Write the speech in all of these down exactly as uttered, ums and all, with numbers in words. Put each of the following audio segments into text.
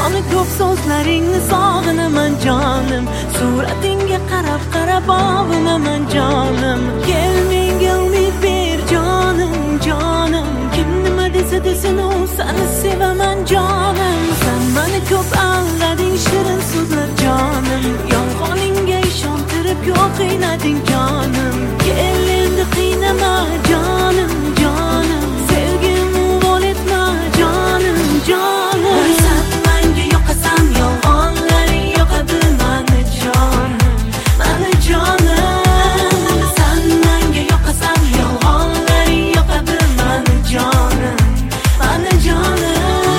Zamoni ko'p so'zlaringni sog'inaman jonim, suratingga qarab qarab ovinaman jonim. Kel menga umid ber jonim, jonim. Kim nima desa desin u seni sevaman jonim. Sen meni ko'p aldading shirin so'zlar jonim, yolg'oningga ishontirib yo'q qiynading jonim. Kel endi qiynama jonim, jonim. Sevgimni vol etma jonim, jonim. Sen menga yoqasan, yolg'onlaring yoqadi mani jonim, mani jonim. Sen menga yoqasan, yolg'onlaring yoqadi mani jonim, mani jonim.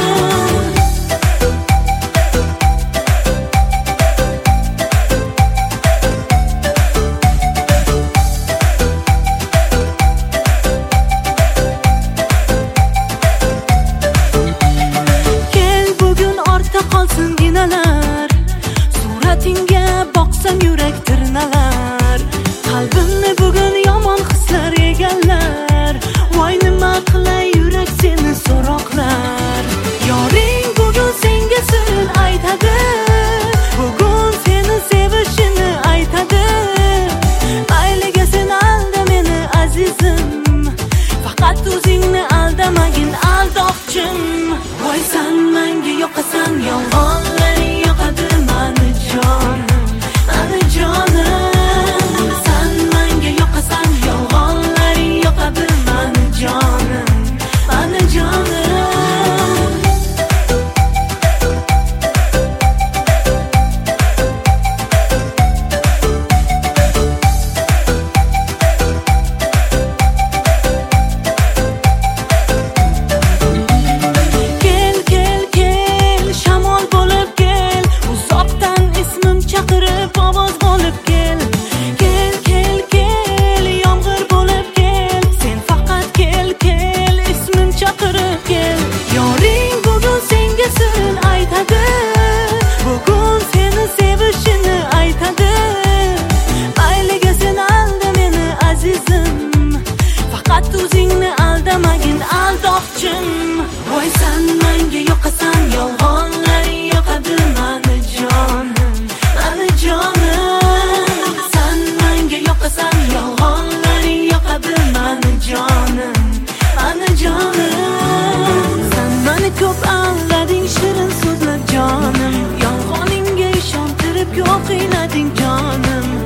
Qolsin ginalar, suratingga boqsam yurak tirnalar. Qalbimni bugun yomon hislar egallar, voy nima qilay yurak seni so'roqlar. Yoring bugun senga sirin aytadi, bugun seni sevishini aytadi. Mayliga sen alda meni azizim, faqat o'zingni aldamagin aldoqchim. Voy sen menga yoqasan, yolg'onlaring yoqadi mani jonim, mani jonim. Sen menga yoqasan, yolg'onlaring yoqadi mani jonim, mani jonim. Voy sen menga yoqasan, yolg'onlaring yoqadi mani jonim, mani jonim. Sen menga yoqasan, yolg'onlaring yoqadi mani jonim, mani jonim. Sen meni ko'p aldading shirin so'zlar jonim, yolg'oningga ishontirib yo'q qiynading jonim.